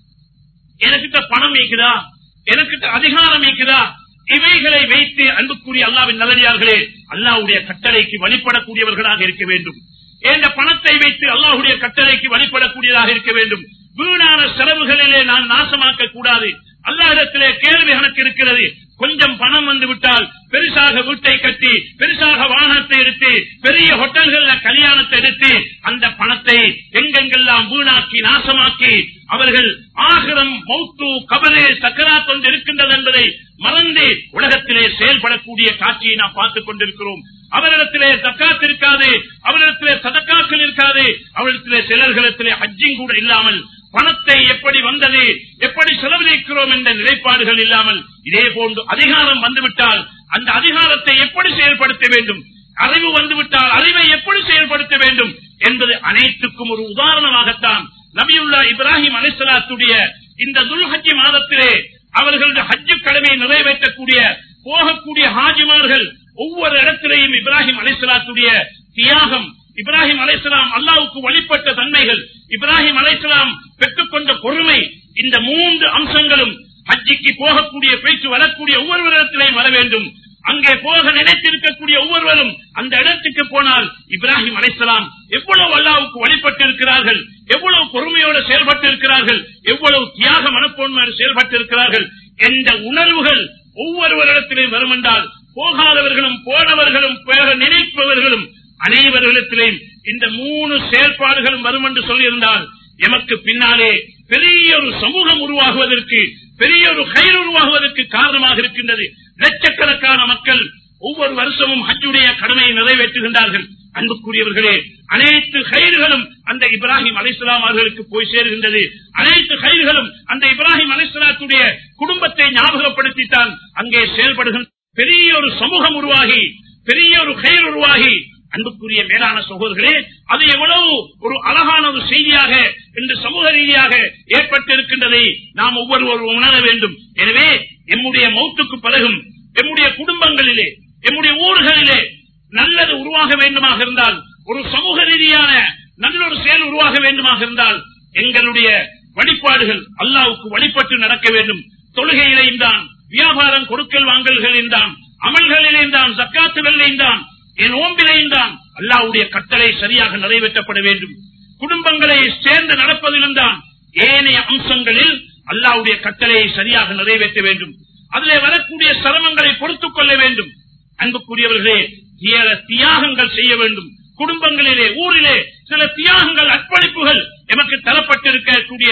எனக்கிட்ட பணம் இருக்குதா, எனக்கிட்ட அதிகாரம் இருக்குதா, இவைகளை வைத்து அன்புக்குரிய அல்லாஹ்வின் நல்லடியார்களே அல்லாஹ்வுடைய கட்டளைக்கு வழிபடக்கூடியவர்களாக இருக்க வேண்டும். இந்த பணத்தை வைத்து அல்லாஹ்வுடைய கட்டளைக்கு வழிபடக்கூடியதாக இருக்க வேண்டும். வீணான செலவுகளிலே நான் நாசமாக்க கூடாது. அல்லாஹ்விடத்திலே கேள்வி கணக்கு இருக்கிறது. கொஞ்சம் பணம் வந்து விட்டால் பெருசாக வீட்டை கட்டி, பெருசாக வாகனத்தை எடுத்து, பெரிய ஹோட்டல்கள் கல்யாணத்தை எடுத்து அந்த பணத்தை எங்கெங்கெல்லாம் வீணாக்கி நாசமாக்கி அவர்கள் ஆகிரம் மௌத்து கபரே சக்கராத் வந்து இருக்கின்றது என்பதை மறந்து உலகத்திலே செயல்படக்கூடிய காட்சியை நாம் பார்த்துக் கொண்டிருக்கிறோம். அவரிடத்திலே தக்காத் இருக்காது, அவரிடத்திலே சதக்காக்கள் இருக்காது, அவரிடத்திலே சிலர்களிடத்திலே ஹஜ்ஜிங் கூட இல்லாமல் பணத்தை எப்படி வந்தது, எப்படி செலவழிக்கிறோம் என்ற நிலைப்பாடுகள் இல்லாமல், இதே போன்று அதிகாரம் வந்துவிட்டால் அந்த அதிகாரத்தை எப்படி செயல்படுத்த வேண்டும், அறிவு வந்துவிட்டால் அறிவை எப்படி செயல்படுத்த வேண்டும் என்பது அனைத்துக்கும் ஒரு உதாரணமாகத்தான் நபியுல்லாஹ் இப்ராஹிம் அலைஹிஸ்ஸலாத்துடைய இந்த துல்ஹஜ் மாதத்திலே அவர்களுடைய ஹஜ்ஜு கடமையை நிறைவேற்றக்கூடிய போகக்கூடிய ஹாஜிமார்கள் ஒவ்வொரு இடத்திலேயும் இப்ராஹிம் அலைஹிஸ்ஸலாத்துடைய தியாகம், இப்ராஹிம் அலைஹிஸ்ஸலாம் அல்லாஹ்வுக்கு வழிபட்ட தன்மைகள், இப்ராஹிம் அலைஹிஸ்ஸலாம் பெற்றுக்கொண்ட பொறுமை, இந்த 3 அம்சங்களும் ஹஜ்ஜிக்கு போகக்கூடிய பேச்சு வரக்கூடிய ஒவ்வொருவரிடத்திலேயும் வர வேண்டும். அங்கே போக நினைத்திருக்கக்கூடிய ஒவ்வொருவரும் அந்த இடத்துக்கு போனால் இப்ராஹிம் அலைஹிஸ்ஸலாம் எவ்வளவு அல்லாஹ்வுக்கு வழிபட்டு இருக்கிறார்கள், எவ்வளவு பொறுமையோடு செயல்பட்டு இருக்கிறார்கள், எவ்வளவு தியாக மனப்போன்மையோடு செயல்பட்டு இருக்கிறார்கள் என்ற உணர்வுகள் ஒவ்வொருவரிடத்திலேயும் வரும் என்றால் போகாதவர்களும் போனவர்களும் நினைப்பவர்களும் அனைவரிடத்திலேயும் இந்த 3 செயல்பாடுகளும் வரும் என்று சொல்லியிருந்தால் எமக்கு பின்னாலே பெரிய ஒரு சமூகம் உருவாகுவதற்கு, பெரிய ஒரு கயிறு உருவாகுவதற்கு காரணமாக இருக்கின்றது. லட்சக்கணக்கான மக்கள் ஒவ்வொரு வருஷமும் ஹஜ்ஜுடைய கடமையை நிறைவேற்றுகின்றார்கள். அன்புக்குரியவர்களே, அனைத்து கயிறுகளும் அந்த இப்ராஹிம் அலைஹிஸ்ஸலாம் அவர்களுக்கு போய் சேருகின்றது. அனைத்து கயிறுகளும் அந்த இப்ராஹிம் அலைஹிஸ்ஸலாத்துடைய குடும்பத்தை ஞாபகப்படுத்தித்தான் அங்கே செயல்படுகின்ற பெரிய ஒரு சமூகம் உருவாகி, பெரிய ஒரு கயிறு உருவாகி, அன்புக்குரிய மேலான சகோதரர்களே, அது எவ்வளவு ஒரு அழகான ஒரு செய்தியாக இன்று சமூக ரீதியாக ஏற்பட்டிருக்கின்றதை நாம் ஒவ்வொருவரும் உணர வேண்டும். எனவே எம்முடைய மௌத்துக்கு பிறகும் எம்முடைய குடும்பங்களிலே, எம்முடைய ஊர்களிலே நல்லது உருவாக வேண்டுமாக இருந்தால், ஒரு சமூக ரீதியான நல்ல ஒரு செயல் உருவாக வேண்டுமாக இருந்தால் எங்களுடைய வழிபாடுகள் அல்லாஹ்வுக்கு வழிபட்டு நடக்க வேண்டும். தொழுகையிலேயும் தான், வியாபாரம் கொடுக்கல் வாங்கல்களிலும் தான், அமல்களிலேயும் தான், ஜக்காத்துகளிலேயும் தான், என் ஓம்பிலையும் தான் அல்லாஹ்வுடைய கட்டளை சரியாக நிறைவேற்றப்பட வேண்டும். குடும்பங்களை சேர்ந்து நடப்பதிலும் தான் ஏனைய அம்சங்களில் அல்லாஹ்வுடைய கட்டளையை சரியாக நிறைவேற்ற வேண்டும். அதிலே வரக்கூடிய சிரமங்களை பொறுத்துக் கொள்ள வேண்டும். அன்புக்குரியவர்களே, தியாகங்கள் செய்ய வேண்டும். குடும்பங்களிலே, ஊரிலே சில தியாகங்கள், அர்ப்பணிப்புகள் எமக்கு தரப்பட்டிருக்கக்கூடிய நேமத்துகள்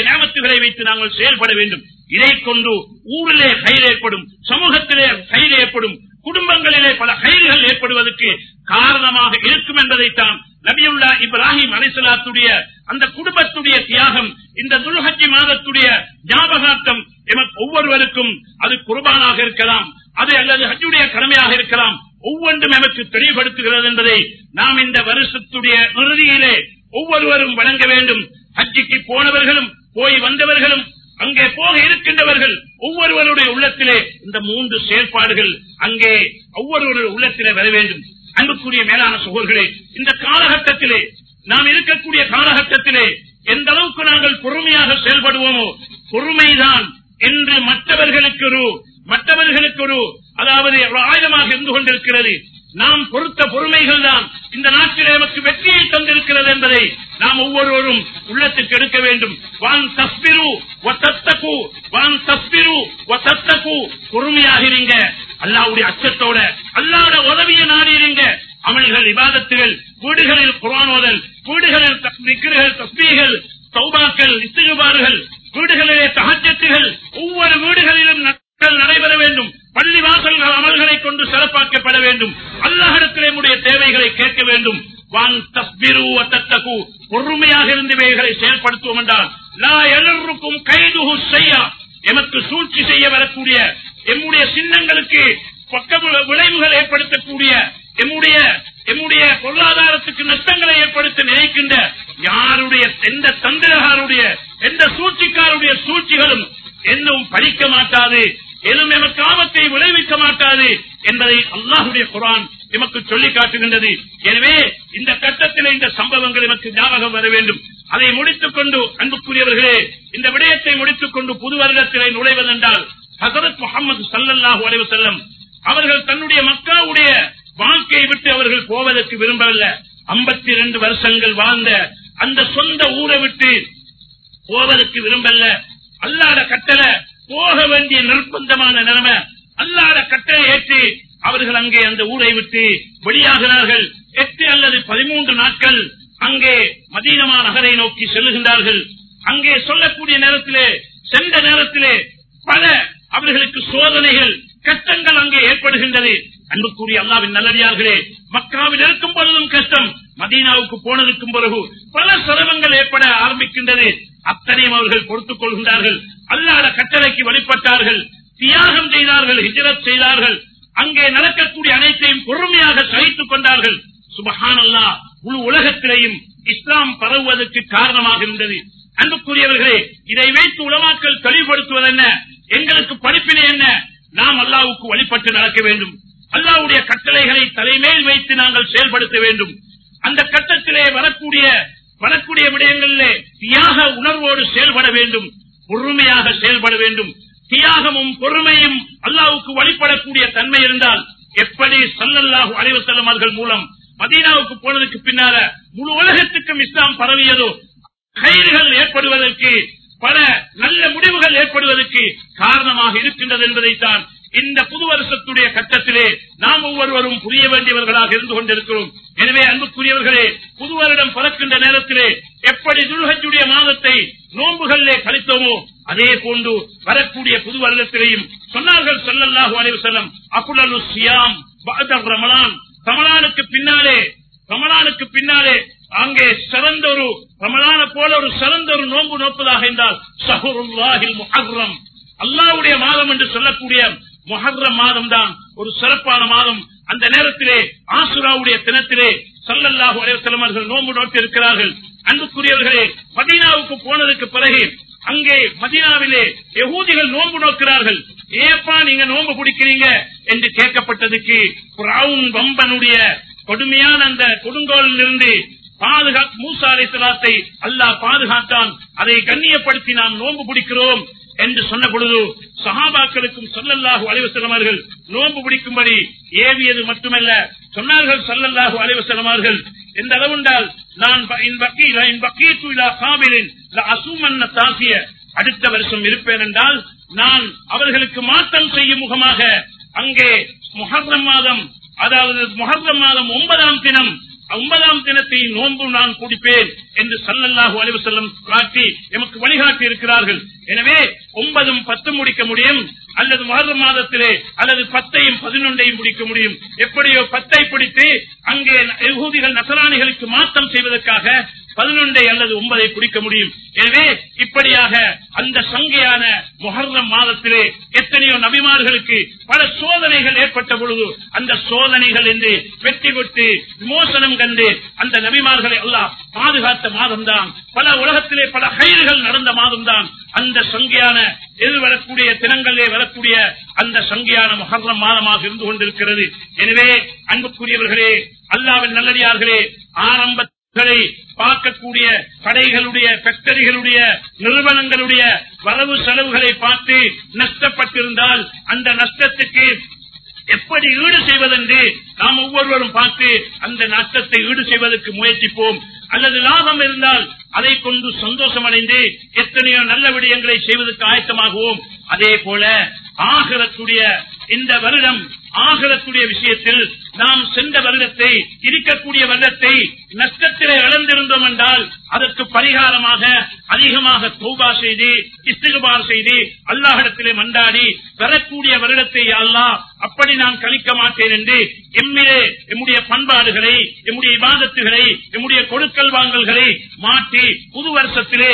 முடிவுகளை வைத்து நாங்கள் செயல்பட வேண்டும். இதை கொண்டு ஊரிலே கயிறு ஏற்படும், சமூகத்திலே கயிறு ஏற்படும், குடும்பங்களிலே பல கயிறுகள் ஏற்படுவதற்கு காரணமாக இருக்கும் என்பதைத்தான் நபியுல்லாஹ் இப்ராஹிம் அலைஹிஸ்ஸலாத்துடைய அந்த குடும்பத்துடைய தியாகம், இந்த துல்ஹஜ் மாதத்துடைய ஞாபகார்த்தம் எமக்கு ஒவ்வொருவருக்கும் அது குர்பானாக இருக்கலாம், அது அல்லது ஹஜ்ஜுடைய கடமையாக இருக்கலாம், ஒவ்வொன்றும் எமக்கு தெளிவுபடுத்துகிறது என்பதை நாம் இந்த வருஷத்துடைய இறுதியிலே ஒவ்வொருவரும் வழங்க வேண்டும். ஹஜ்ஜுக்கு போனவர்களும் போய் வந்தவர்களும் அங்கே போக இருக்கின்றவர்கள் ஒவ்வொருவருடைய உள்ளத்திலே இந்த 3 செயல்பாடுகள் அங்கே ஒவ்வொருவருடைய உள்ளத்திலே வர வேண்டும். அன்புக்குரிய மேலான சகோதரர்களே, இந்த காலகட்டத்திலே நாம் இருக்கக்கூடிய காலகட்டத்திலே எந்த அளவுக்கு நாங்கள் பொறுமையாக செயல்படுவோமோ, பொறுமைதான் என்று மற்றவர்களுக்கு ஒரு அதாவது ஆயுதமாக இருந்து கொண்டிருக்கிறது. நாம் பொறுத்த பொறுமைகள் தான் இந்த நாட்டிலே நமக்கு வெற்றியை தந்திருக்கிறது என்பதை நாம் ஒவ்வொருவரும் உள்ளத்துக்கு எடுக்க வேண்டும். பொறுமையாகிறீங்க, அல்லாஹ்வுடைய அச்சத்தோட அல்லாஹ்வுடைய உதவியை நாடிறீங்க. அமல்கள், இபாதத்துகள், வீடுகளில் குர்ஆன் ஓதல், வீடுகளில் திக்ர்கள், தஸ்பீஹ்கள், தௌபாக்கள், இஸ்திக்பார்கள், வீடுகளிலே தஹஜ்ஜுகள், ஒவ்வொரு வீடுகளிலும் நடைபெற வேண்டும். பள்ளி வாசல்கள் அமல்களை கொண்டு சிறப்பாக்கப்பட வேண்டும். அல்லாஹ்விடத்திலே நம்முடைய தேவைகளை கேட்க வேண்டும். பொறுமையாக இருந்தவைகளை செயல்படுத்துவோம் என்றால் லா யலர்ருக்கும் கைதுஹு ஷையா, எமக்கு சூழ்ச்சி செய்ய வரக்கூடிய எம்முடைய சின்னங்களுக்கு பக்க விளைவுகள் ஏற்படுத்தக்கூடிய எம்முடைய பொருளாதாரத்துக்கு நஷ்டங்களை ஏற்படுத்த நினைக்கின்ற யாருடைய எந்த தந்திரகாருடைய எந்த சூழ்ச்சிக்காருடைய சூழ்ச்சிகளும் இன்னும் பறிக்க மாட்டாது, எதுவும் எமக்கு ஆபத்தை விளைவிக்க மாட்டாது என்பதை அல்லாஹ்வுடைய குர்ஆன் எமக்கு சொல்லி காட்டுகின்றது. எனவே இந்த கட்டத்தில் இந்த சம்பவங்கள் எமக்கு ஞாபகம் வர வேண்டும். அதை முடித்துக் கொண்டு அன்புக்குரியவர்களே, இந்த விடயத்தை முடித்துக் கொண்டு புது வருடத்திலே நுழைவதென்றால் ஹஸரத் முஹம்மது ஸல்லல்லாஹு அலைஹி வஸல்லம் அவர்கள் தன்னுடைய மக்காவுடைய வாழ்க்கையை விட்டு அவர்கள் போவதற்கு விரும்பவில்லை. 52 வருஷங்கள் வாழ்ந்த அந்த சொந்த ஊரை விட்டு போவதற்கு விரும்பல. அல்லாஹ்வுடைய கட்டளை போக வேண்டிய நிர்பந்தமான நிலைமை, அல்லாஹ்வுடைய கட்டளை ஏற்று அவர்கள் அங்கே அந்த ஊரை விட்டு வெளியாகிறார்கள். 8 அல்லது 13 நாட்கள் அங்கே மதீனா நகரை நோக்கி செல்லுகின்றார்கள். அங்கே சொல்லக்கூடிய நேரத்திலே சென்ற நேரத்திலே பல அவர்களுக்கு சோதனைகள், கஷ்டங்கள் அங்கே ஏற்படுகின்றது. அன்புக்குரிய அல்லாஹ்வின் நல்லடியார்களே, மக்காவில் இருக்கும் பொழுதும் கஷ்டம், மதீனாவுக்கு போனதுக்கும் பிறகு பல சிரமங்கள் ஏற்பட ஆரம்பிக்கின்றது. அத்தனையும் அவர்கள் பொறுத்துக் கொள்கின்றார்கள். அல்லாஹ்வுடைய கட்டளைக்கு வழிபட்டார்கள், தியாகம் செய்தார்கள், ஹிஜ்ரத் செய்தார்கள். அங்கே நடக்கக்கூடிய அனைத்தையும் பொறுமையாக சகித்துக் கொண்டார்கள். சுப்ஹானல்லாஹ், முழு உலகத்திலேயும் இஸ்லாம் பரவுவதற்கு காரணமாக இருந்தது. அன்புக்குரியவர்களே, இதை வைத்து உலமாக்கள் தெளிவுபடுத்துவது என்ன, எங்களுக்கு படிப்பினை என்ன, நாம் அல்லாஹ்வுக்கு வழிபட்டு நடக்க வேண்டும். அல்லாஹ்வுடைய கட்டளைகளை தலைமேல் வைத்து நாங்கள் செயல்படுத்த வேண்டும். அந்த கட்டத்திலே வரக்கூடிய விடயங்களிலே தியாக உணர்வோடு செயல்பட வேண்டும், பொறுமையாக செயல்பட வேண்டும். தியாகமும் பொறுமையும் அல்லாஹ்வுக்கு வழிபடக்கூடிய தன்மை இருந்தால் எப்படி ஸல்லல்லாஹு அலைஹி வஸல்லம் அவர்கள் மூலம் மதீனாவுக்கு போனதுக்கு பின்னால முழு உலகத்துக்கும் இஸ்லாம் பரவியதோ, கைதுகள் ஏற்படுவதற்கு பல நல்ல முடிவுகள் ஏற்படுவதற்கு காரணமாக இருக்கின்றது என்பதைத்தான் இந்த புது வருஷத்துடைய கட்டத்திலே நாம் ஒவ்வொருவரும் புரிய வேண்டியவர்களாக இருந்து கொண்டிருக்கிறோம். எனவே அன்புக்குரியவர்களே, புது வருடம் பிறக்கின்ற நேரத்திலே எப்படி துல்ஹஜ்ஜுடைய மாதத்தை நோன்புகளிலே கழித்தோமோ அதே போன்று வரக்கூடிய புது வருடத்திலேயும் சொன்னார்கள் ஸல்லல்லாஹு அலைஹி வஸல்லம், அஃலலு ஸியாம் பஅத ரமலான், ரமலானுக்கு பின்னாலே அங்கே சிறந்த ஒரு ரமலான போல ஒரு சிறந்த ஒரு நோன்பு நோப்பதாக என்றால் ஷஹ்ருல்லாஹில் முஹர்ரம், அல்லாஹ்வுடைய மாதம் என்று சொல்லக்கூடிய முஹர்ரம் மாதம் தான் ஒரு சிறப்பான மாதம். அந்த நேரத்திலே ஆசுராவுடைய தினத்திலே ஸல்லல்லாஹு அலைஹி வஸல்லம் அவர்கள் நோன்பு நோக்கி இருக்கிறார்கள். அன்புக்குரியவர்களே, மதீனாவுக்கு போனதுக்கு பிறகு அங்கே மதீனாவிலே யஹூதிகள் நோன்பு நோக்கிறார்கள். ஏப்பா நீங்க நோன்பு பிடிக்கிறீங்க என்று கேட்கப்பட்டதுக்கு ஃபிரௌன் வம்பனுடைய கொடுமையான அந்த கொடுங்கோலில் இருந்து மூசா அலைஹிஸ்ஸலாத்தை அல்லாஹ் பாதுகாத்தான். அதை கண்ணியப்படுத்தி நாம் நோன்பு பிடிக்கிறோம் என்று சொன்ன பொழுது சஹாபாக்களுக்கும் ஸல்லல்லாஹு அலைஹி வஸல்லம் அவர்கள் நோன்பு பிடிக்கும்படி ஏவியது மட்டுமல்ல, சொன்னார்கள் ஸல்லல்லாஹு அலைஹி வஸல்லம் அவர்கள் எந்த அளவுண்டால் நான் அடுத்த வருஷம் இருப்பேன் என்றால் நான் அவர்களுக்கு மாற்றம் செய்யும் முகமாக அங்கே முஹர்ரம் மாதம், அதாவது முஹர்ரம் மாதம் 9ஆம் தினம் 9ஆம் தினத்தை நோன்பு நான் குடிப்பேன் என்று ஸல்லல்லாஹு அலைஹி வஸல்லம் காட்டி எமக்கு வழிகாட்டி இருக்கிறார்கள். எனவே 9 10 முடிக்க முடியும், அல்லது முஹர்ரம் மாதத்திலே அல்லது 10ஐயும் 11ஐயும் முடிக்க முடியும். எப்படியோ 10ஐ பிடித்து அங்கே யகூதிகள் நசராணிகளுக்கு மாற்றம் செய்வதற்காக 11 அல்லது 9ஐ பிடிக்க முடியும். எனவே இப்படியாக அந்த சங்கையான முஹர்ரம் மாதத்திலே எத்தனையோ நபிமார்களுக்கு பல சோதனைகள் ஏற்பட்ட பொழுது அந்த சோதனைகள் என்று வெற்றி பெற்று விமோசனம் கண்டு அந்த நபிமார்களை அல்லாஹ் பாதுகாத்த மாதம்தான், பல உலகத்திலே பல கைதுகள் நடந்த மாதம்தான் அந்த சங்கையான எதிர்வரக்கூடிய தினங்களிலே வரக்கூடிய அந்த சங்கையான முஹர்ரம் மாதமாக இருந்து கொண்டிருக்கிறது. எனவே அன்புக்குரியவர்களே, அல்லாஹ்வின் நல்லடியார்களே, ஆரம்பங்களை பார்க்கக்கூடிய கடைகளுடைய ஃபேக்டரிகளுடைய நிறுவனங்களுடைய வரவு செலவுகளை பார்த்து நஷ்டப்பட்டிருந்தால் அந்த நஷ்டத்துக்கு எப்படி ஈடு செய்வதென்று நாம் ஒவ்வொருவரும் பார்த்து அந்த நஷ்டத்தை ஈடு செய்வதற்கு முயற்சிப்போம். அல்லது லாபம் இருந்தால் அதை கொண்டு சந்தோஷம் அடைந்து எத்தனையோ நல்ல விடயங்களை செய்வதற்கு ஆயத்தமாகுவோம். அதே போல ஆகிரத்துடைய இந்த வருடம் ஆகிரத்துடைய விஷயத்தில் நாம் சென்ற வருடத்தை இருக்கக்கூடிய வருடத்தை நஷ்டத்திலே இழந்திருந்தோம் என்றால் அதற்கு பரிகாரமாக அதிகமாக தௌபா செய்து இஸ்திக்பார் செய்து அல்லாஹ்விடத்திலே மன்றாடி வரக்கூடிய வருடத்தை அல்லாஹ் அப்படி நான் கழிக்க மாட்டேன் என்று எம்மிலே எம்முடைய பண்பாடுகளை எம்முடைய இபாதத்துகளை எம்முடைய கொடுக்கல் வாங்கல்களை மாற்றி புது வருஷத்திலே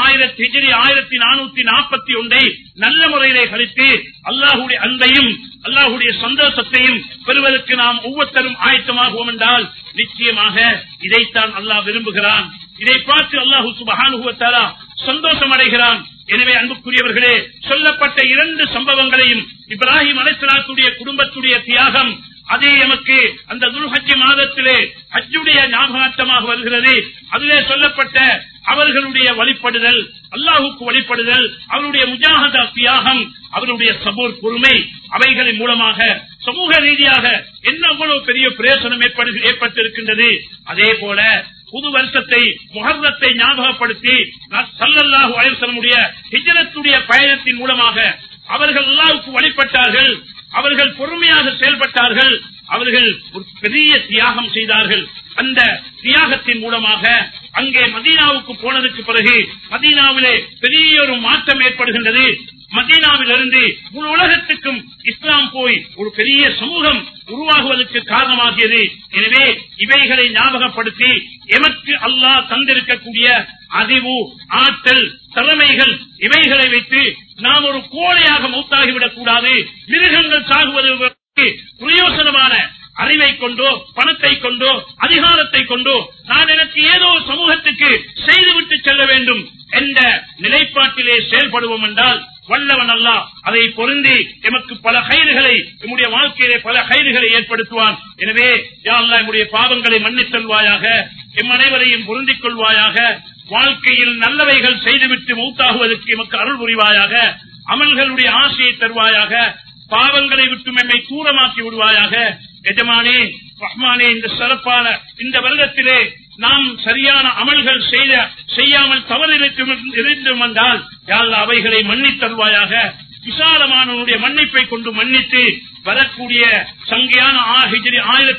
1441 நல்ல முறையிலே கழித்து அல்லாஹ்வுடைய அன்பையும் அல்லாஹ்வுடைய சந்தோஷத்தையும் பெறுவதற்கு நாம் ஒவ்வொருத்தரும் ஆயத்தமாகுவோம் என்றால் நிச்சயமாக இதைத்தான் அல்லாஹ் விரும்புகிறான். இதை பார்த்து அல்லாஹ் சுப்ஹானஹு வ தஆலா சந்தோஷம் அடைகிறான். எனவே அன்புக்குரியவர்களே, சொல்லப்பட்ட 2 சம்பவங்களையும் இப்ராஹிம் அலைஹிஸ்ஸலாத்துடைய குடும்பத்துடைய தியாகம் அதே எமக்கு அந்த துல்ஹஜ் மாதத்திலே ஹஜ்ஜுடைய ஞாபகார்த்தமாக வருகிறது. அதிலே சொல்லப்பட்ட அவர்களுடைய வழிபடுதல், அல்லாஹுக்கு வழிபடுதல், அவருடைய முஜாஹதா தியாகம், அவருடைய சபூர் பொறுமை, அவைகளின் மூலமாக சமூக ரீதியாக என்ன எவ்வளவு பெரிய பிரயோசனம் ஏற்பட்டிருக்கின்றது. அதே போல புது வருஷத்தை முஹர்ரத்தை ஞாபகப்படுத்தி ஸல்லல்லாஹு அலைஹி வஸல்லம் ஹிஜ்ரத்துடைய பயணத்தின் மூலமாக அவர்கள் அல்லாஹ்வுக்கு வழிபட்டார்கள், அவர்கள் பொறுமையாக செயல்பட்டார்கள், அவர்கள் ஒரு பெரிய தியாகம் செய்தார்கள். அந்த தியாகத்தின் மூலமாக அங்கே மதீனாவுக்கு போனதுக்கு பிறகு மதீனாவிலே பெரிய ஒரு மாற்றம் ஏற்படுகின்றது. மதீனாவிலிருந்து முழு உலகத்துக்கும் இஸ்லாம் போய் ஒரு பெரிய சமூகம் உருவாகுவதற்கு காரணமாகியது. எனவே இவைகளை ஞாபகப்படுத்தி எமக்கு அல்லாஹ் தந்திருக்கக்கூடிய அறிவு, ஆற்றல், திறமைகள் இவைகளை வைத்து நாம் ஒரு கோழையாக மௌத்தாகிவிடக் கூடாது. மிருகங்கள் சாகுவதற்கு பிரயோசனமான அறிவை கொண்டோ பணத்தை கொண்டோ அதிகாரத்தை கொண்டோ நான் எனக்கு ஏதோ சமூகத்துக்கு செய்துவிட்டு செல்ல வேண்டும் என்ற நிலைப்பாட்டிலே செயல்படுவோம் என்றால் வல்லவன் அல்லாஹ் அதை பொருந்தி எமக்கு பல கைதுகளை நம்முடைய வாழ்க்கையிலே பல கைதுகளை ஏற்படுத்துவான். எனவே யா அல்லாஹ் நம்முடைய பாவங்களை மன்னித்தல்வாயாக, எம் அனைவரையும் பொருந்திக் கொள்வாயாக, வாழ்க்கையில் நல்லவைகள் செய்துவிட்டு மௌத்தாகுவதற்கு எமக்கு அருள் புரிவாயாக, அமல்களுடைய ஆசையை தருவாயாக, பாவங்களை விட்டு எம்மை தூரமாக்கி விடுவாயாக. எஜமானே ரஹ்மானே, இந்த சிறப்பான இந்த வருடத்திலே நாம் சரியான அமல்கள் செய்யாமல் தவறிருந்தோம் என்றால் யா அல்லாஹ் அவைகளை மன்னித்தருவாயாக. விசாலமான மன்னிப்பை கொண்டு மன்னித்து வரக்கூடிய சங்கையான ஹிஜ்ரி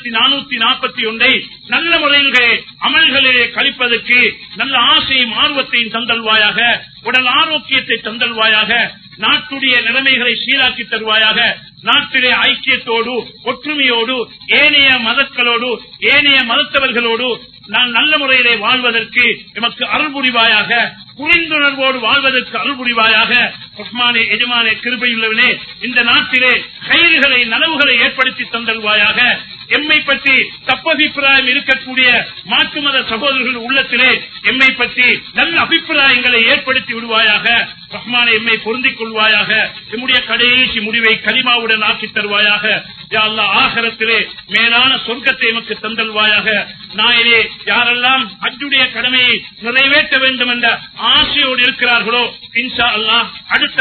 1441 நல்ல முறையிலே அமல்களிலே கழிப்பதற்கு நல்ல ஆசையும் ஆர்வத்தையும் தந்தல்வாயாக, உடல் ஆரோக்கியத்தை தந்தல்வாயாக, நாட்டுடைய நிலைமைகளை சீராக்கி தருவாயாக. நாட்டிலே ஐக்கியத்தோடு ஒற்றுமையோடு ஏனைய மதங்களோடு ஏனைய மதத்தவர்களோடு நான் நல்ல முறையிலே வாழ்வதற்கு எமக்கு அருள் புரிவாயாக, புரிந்துணர்வோடு வாழ்வதற்கு அருள் புரிவாயாக. ரஹ்மானே எஜமானே கிருபையுள்ளவனே, இந்த நாட்டிலே கைதுகளை நனவுகளை ஏற்படுத்தி தந்தல்வாயாக. எம்மை பற்றி தப்பபிப்பிராயம் இருக்கக்கூடிய மாற்று மத சகோதரர்கள் உள்ளத்திலே எம்மை பற்றி நல்ல அபிப்பிராயங்களை ஏற்படுத்தி விடுவாயாக. ரஹ்மானே எம்மை பொருந்திக் கொள்வாயாக. எம்முடைய கடைசி முடிவை கலிமாவுடன் ஆக்கி தருவாயாக. யா அல்லாஹ் ஆகிரத்திலே மேலான சொர்க்கத்தை எமக்கு தந்தல்வாயாக. நாயனே, யாரெல்லாம் ஹஜ்ஜுடைய கடமையை நிறைவேற்ற வேண்டும் என்ற ஆசையோடு இருக்கிறார்களோ இன்ஷா அல்லாஹ் அடுத்த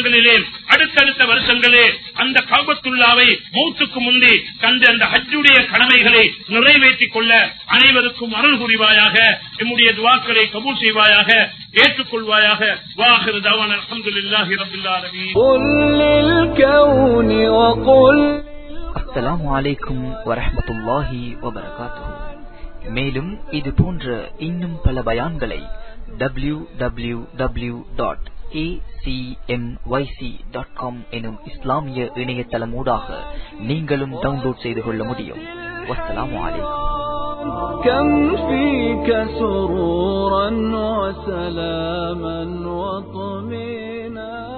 வருஷங்களிலே அந்த கஅபத்துல்லாவை மௌத்துக்கு முந்தி கண்டு அந்த ஹஜ்ஜுடைய கடமைகளை நிறைவேற்றிக் கொள்ள அனைவருக்கும் அருள் புரிவாயாக. எம்முடைய துஆக்களை கபூல் செய்வாயாக, ஏற்றுக்கொள்வாயாக. வாஹிரு தஅவானா அல்ஹம்துலில்லாஹி ரப்பில் ஆலமீன். அஸ்ஸலாமு அலைக்கும் வரஹ்மத்துல்லாஹி வபரகாத்துஹு. மேலும் இது போன்ற இன்னும் பல பயான்களை www.acmyc.com எனும் இஸ்லாமிய இணையதளம் ஊடாக நீங்களும் டவுன்லோட் செய்து கொள்ள முடியும். வஸ்ஸலாமு அலைக்கும். كم فيك سرورا وسلاما وطمينا